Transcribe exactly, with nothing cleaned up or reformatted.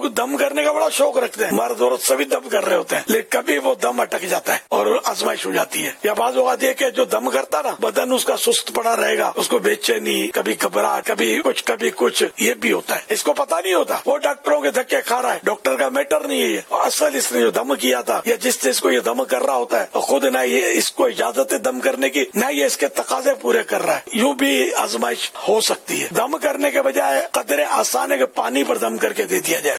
लोग दम करने का बड़ा शौक रखते हैं, मर्द औरत सभी दम कर रहे होते हैं, लेकिन कभी वो दम अटक जाता है और आजमाइश हो जाती है। या बात होगा देखे जो दम करता ना, बदन उसका सुस्त पड़ा रहेगा, उसको बेचैनी, कभी घबराहट, कभी कुछ कभी कुछ, ये भी होता है। इसको पता नहीं होता, वो डॉक्टरों के धक्के खा रहा है, डॉक्टर का मैटर नहीं है ये। असल इसने जो दम किया था या जिस चीज को ये दम कर रहा होता है, तो खुद ना ये इसको इजाजत है दम करने की, ना ये इसके तकाजे पूरे कर रहा है। यूं भी आजमाइश हो सकती है। दम करने के बजाय कदरे आसान है कि पानी पर दम करके दे दिया जाए,